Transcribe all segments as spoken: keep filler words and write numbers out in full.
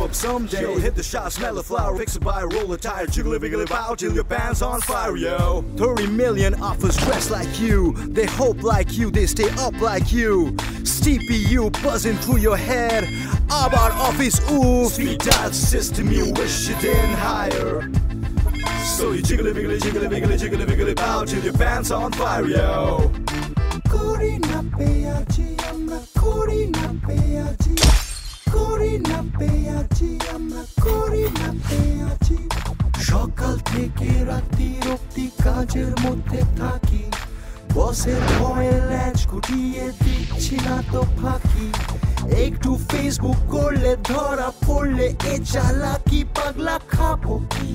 hope someday you'll hit the shot, smell the flower, fix a buy, roll a tire, jiggle it, wiggle it out till your pants on fire, yo. Thirty million of us dressed like you, they hope like you, they stay up like you. Steepy you buzzing through your head about office, ooh. Speed dial system, you wish you didn't hire. So you jiggle it, wiggle it, jiggle it, wiggle it, jiggle it, wiggle it out till your pants on fire, yo. Kori na peaji, amra kori na peaji. Kori na peaji, amra kori na peaji. সকাল থেকে রাতি অবধি কাজের মধ্যে থাকি, বসের ভয়ে latch গুটিয়ে দিচ্ছি না তো ফাঁকি। একটু ফেসবুক করলে ধরা পড়লে এ চালাকি, পাগলা খাবো কি?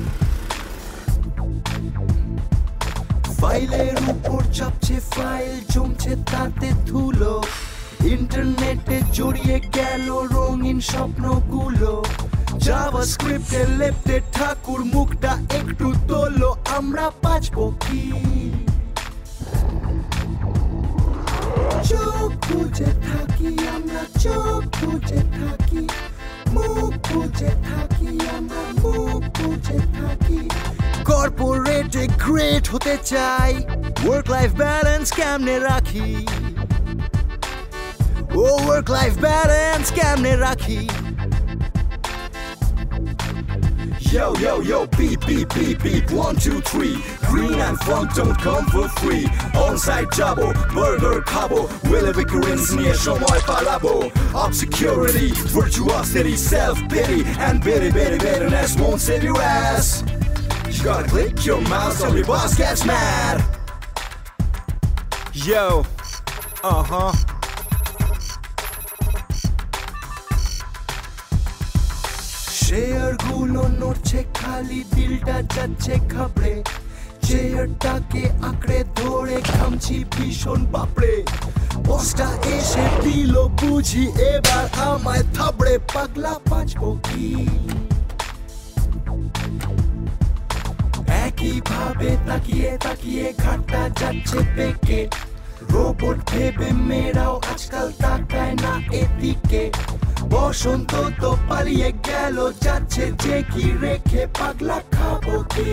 ফাইলের উপর চাপছে ফাইল, জমছে তাতে ধুলো, ইন্টারনেটে জড়িয়ে গেল রঙিন স্বপ্নগুলো। জাভাস্ক্রিপ্টে লেপটে ঠাকুর মুখটা একটু তোলো, আমরা বাঁচবো কি? চোখ বুঝে থাকি আমরা, চোখ বুঝে থাকি, মুখ বুঝে থাকি আমরা, মুখ বুঝে থাকি। কর্পোরেটে গ্রেট হতে চাই, ওয়ার্ক লাইফ ব্যালেন্স কেমনে রাখি? ও ওয়ার্ক লাইফ ব্যালেন্স কেমনে রাখি? Yo, yo, yo, beep, beep, beep, beep, one, two, three. Green and funk don't come for free. On-site jabo, burger cabo, will have a currency near Shomoy Palabo. Obscurity, virtuosity, self-pity, and bitty, bitty, bitterness won't save your ass. You gotta click your mouse or your boss gets mad. Yo, uh-huh. Share গুলো নড়ছে খালি, দিলটা যাচ্ছে খাবড়ে, চেয়ারটাকে আঁকড়ে ধরে খামছি ভীষণ বাপড়ে। বসটা এসে দিল বুঝি এবার আমায় থাবড়ে, পাগলা বাঁচবো কি? একই ভাবে তাকিয়ে তাকিয়ে ঘাটটা যাচ্ছে বেঁকে, রোবট ভেবে মেয়েরাও আজকাল তাকায় না এদিকে। বসন্ত তো পালিয়ে গেল, যাচ্ছে যে কি রেখে, পাগলা খাবো কি?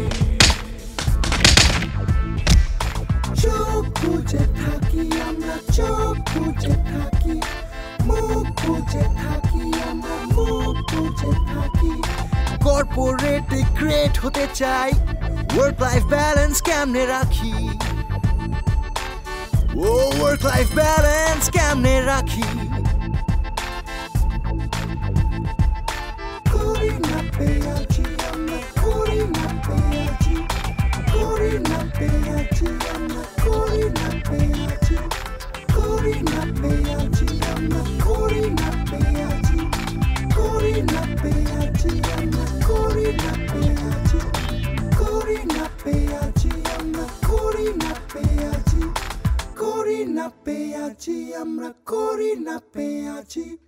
চোখ বুঝে থাকি আমরা, চোখ বুঝে থাকি, মুখ বুঝে থাকি আমরা, মুখ বুঝে থাকি। কর্পোরেটে গ্রেট হতে চাই, ওয়ার্ক লাইফ ব্যালেন্স কেমনে রাখি? ও ওয়ার্ক লাইফ ব্যালেন্স কেমনে রাখি? Kori na peaji, amra kori na peaji. Kori na peaji, amra kori na peaji. Kori na peaji, amra kori na peaji. Kori na peaji, amra kori na peaji. Kori na peaji, amra kori na peaji. Kori na peaji, amra kori na peaji.